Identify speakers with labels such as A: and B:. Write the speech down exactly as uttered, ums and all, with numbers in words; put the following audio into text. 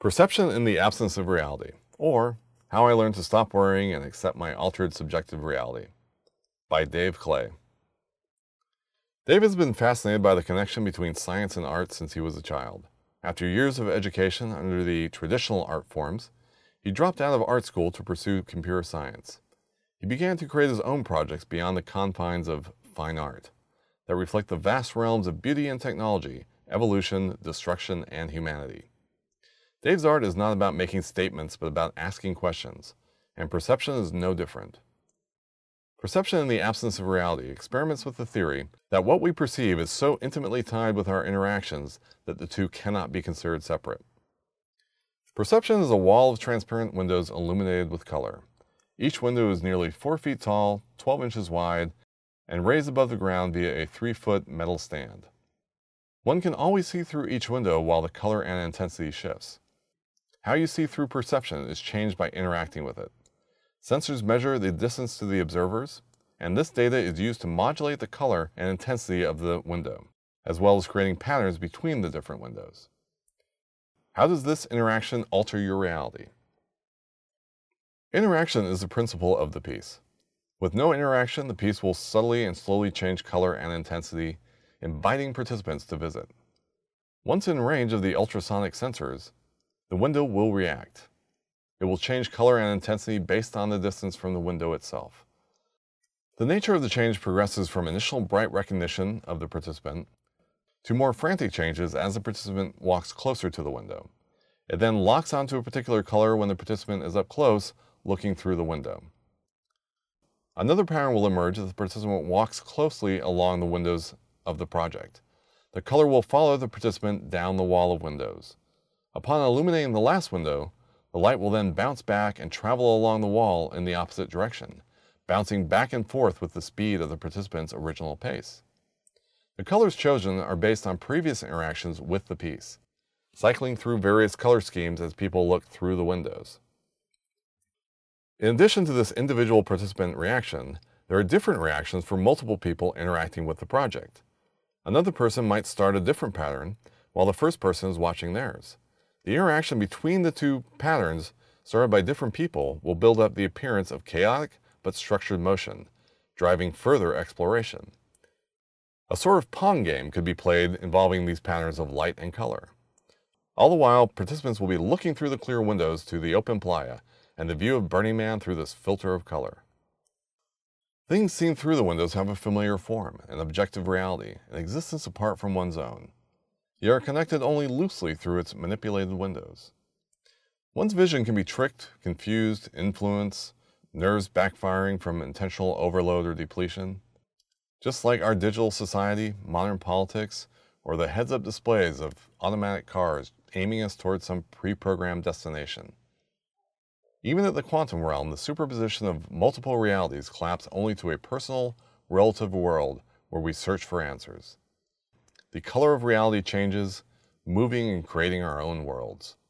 A: Perception in the Absence of Reality, or How I Learned to Stop Worrying and Accept My Altered Subjective Reality, by Dave Clay. Dave has been fascinated by the connection between science and art since he was a child. After years of education under the traditional art forms, he dropped out of art school to pursue computer science. He began to create his own projects beyond the confines of fine art that reflect the vast realms of beauty and technology, evolution, destruction, and humanity. Dave's art is not about making statements, but about asking questions, and perception is no different. Perception in the Absence of Reality experiments with the theory that what we perceive is so intimately tied with our interactions that the two cannot be considered separate. Perception is a wall of transparent windows illuminated with color. Each window is nearly four feet tall, twelve inches wide, and raised above the ground via a three-foot metal stand. One can always see through each window while the color and intensity shifts. How you see through perception is changed by interacting with it. Sensors measure the distance to the observers, and this data is used to modulate the color and intensity of the window, as well as creating patterns between the different windows. How does this interaction alter your reality? Interaction is the principle of the piece. With no interaction, the piece will subtly and slowly change color and intensity, inviting participants to visit. Once in range of the ultrasonic sensors, the window will react. It will change color and intensity based on the distance from the window itself. The nature of the change progresses from initial bright recognition of the participant to more frantic changes as the participant walks closer to the window. It then locks onto a particular color when the participant is up close looking through the window. Another pattern will emerge as the participant walks closely along the windows of the project. The color will follow the participant down the wall of windows. Upon illuminating the last window, the light will then bounce back and travel along the wall in the opposite direction, bouncing back and forth with the speed of the participant's original pace. The colors chosen are based on previous interactions with the piece, cycling through various color schemes as people look through the windows. In addition to this individual participant reaction, there are different reactions for multiple people interacting with the project. Another person might start a different pattern, while the first person is watching theirs. The interaction between the two patterns, started by different people, will build up the appearance of chaotic but structured motion, driving further exploration. A sort of Pong game could be played involving these patterns of light and color. All the while, participants will be looking through the clear windows to the open playa and the view of Burning Man through this filter of color. Things seen through the windows have a familiar form, an objective reality, an existence apart from one's own. They are connected only loosely through its manipulated windows. One's vision can be tricked, confused, influenced, nerves backfiring from intentional overload or depletion. Just like our digital society, modern politics, or the heads-up displays of automatic cars aiming us towards some pre-programmed destination. Even at the quantum realm, the superposition of multiple realities collapse only to a personal, relative world where we search for answers. The color of reality changes, moving and creating our own worlds.